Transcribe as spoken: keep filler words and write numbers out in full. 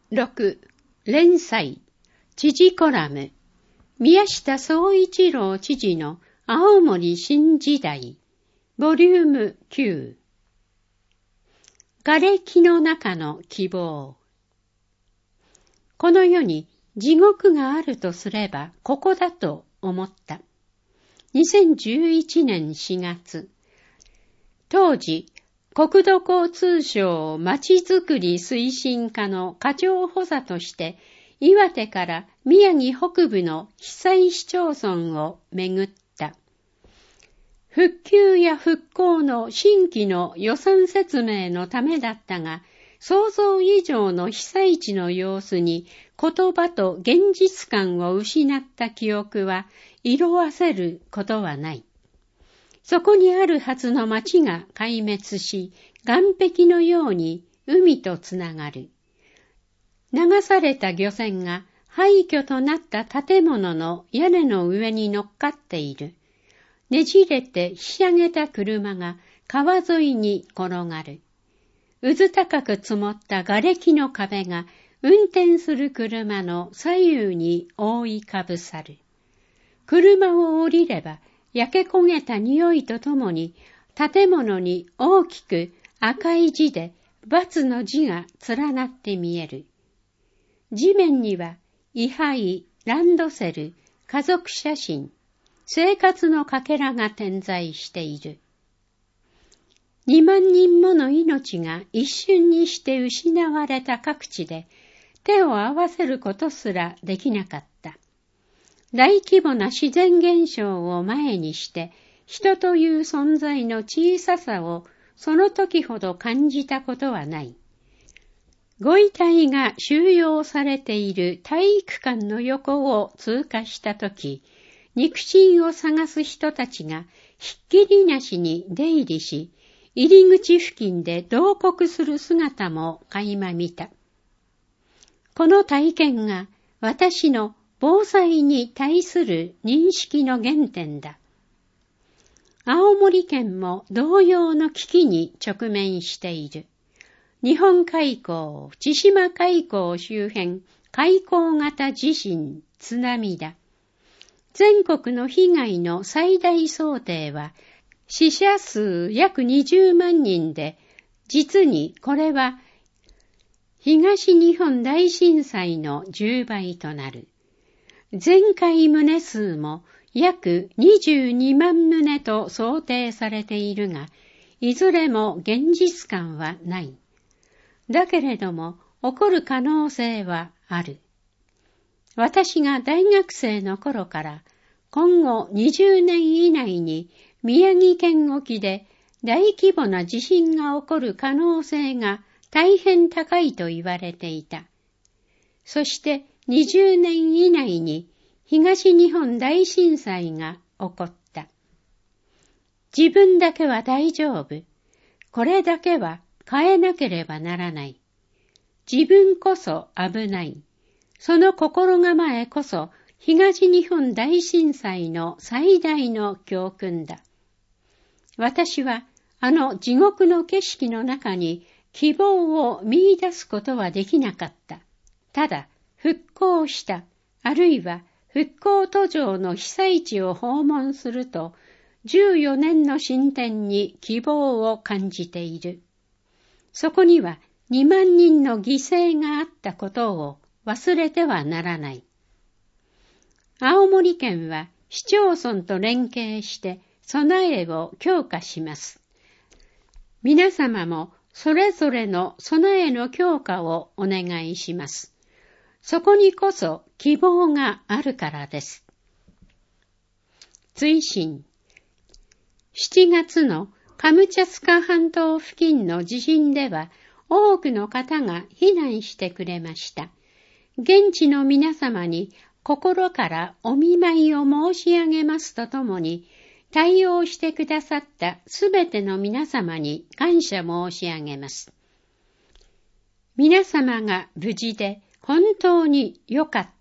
ろく. 連載知事コラム宮下総一郎知事の青森新時代ボリュームきゅう瓦礫の中の希望。この世に地獄があるとすればここだと思った。にせんじゅういちねんしがつ、当時国土交通省まちづくり推進課の課長補佐として岩手から宮城北部の被災市町村を巡った。復旧や復興の新規の予算説明のためだったが、想像以上の被災地の様子に言葉と現実感を失った記憶は色あせることはない。そこにあるはずの町が壊滅し、岸壁のように海とつながる。流された漁船が廃墟となった建物の屋根の上に乗っかっている。ねじれてひしゃげた車が川沿いに転がる。うず高く積もった瓦礫の壁が運転する車の左右に覆いかぶさる。車を降りれば焼け焦げた匂いとともに建物に大きく赤い字で×の字が連なって見える。地面には位牌、ランドセル、家族写真、生活のかけらが点在している。にまんにんもの命が一瞬にして失われた各地で手を合わせることすらできなかった。大規模な自然現象を前にして人という存在の小ささをその時ほど感じたことはない。ご遺体が収容されている体育館の横を通過したとき、肉親を探す人たちがひっきりなしに出入りし、入り口付近で同国する姿も垣間見た。この体験が私の防災に対する認識の原点だ。青森県も同様の危機に直面している。日本海溝、千島海溝周辺、海溝型地震、津波だ。全国の被害の最大想定は、死者数約にじゅうまんにんで、実にこれは東日本大震災のじゅうばいとなる。全壊棟数も約にじゅうにまん棟と想定されているが、いずれも現実感はない。だけれども、起こる可能性はある。私が大学生の頃から、今後にじゅうねん以内に宮城県沖で大規模な地震が起こる可能性が大変高いと言われていた。そしてにじゅうねん以内に東日本大震災が起こった。自分だけは大丈夫。これだけは変えなければならない。自分こそ危ない。その心構えこそ東日本大震災の最大の教訓だ。私はあの地獄の景色の中に希望を見出すことはできなかった。ただ復興した、あるいは復興途上の被災地を訪問すると、じゅうよねんの進展に希望を感じている。そこにはにまんにんの犠牲があったことを忘れてはならない。青森県は市町村と連携して備えを強化します。皆様もそれぞれの備えの強化をお願いします。そこにこそ希望があるからです。追伸。しちがつのカムチャツカ半島付近の地震では多くの方が避難してくれました。現地の皆様に心からお見舞いを申し上げますとともに、対応してくださったすべての皆様に感謝申し上げます。皆様が無事で本当に良かった。